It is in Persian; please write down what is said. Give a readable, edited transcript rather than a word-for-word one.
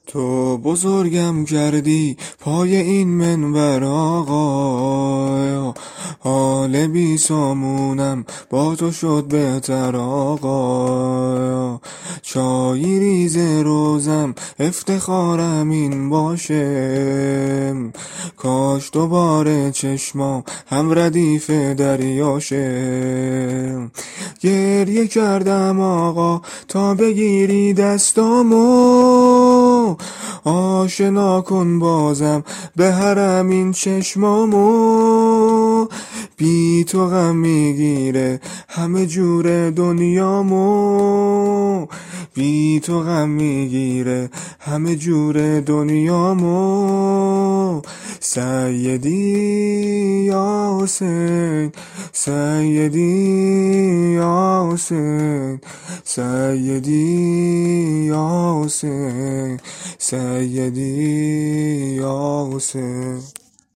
تو بزرگم کردی پای این منبر آقا، حال بی سامونم با تو شد بهتر آقا. چای ریز روزم افتخارم این باشه، کاش دوباره چشمام هم ردیف دریاشه. گریه کردم آقا تا بگیری دستامو، آشنا کن بازم به حرم این چشمامو. بی تو غم میگیره همه جور دنیامو، بی تو غم میگیره همه جور دنیامو. سیدی یا حسین، سیدی یا حسین، سیدی یا حسین، سیدی یا حسین.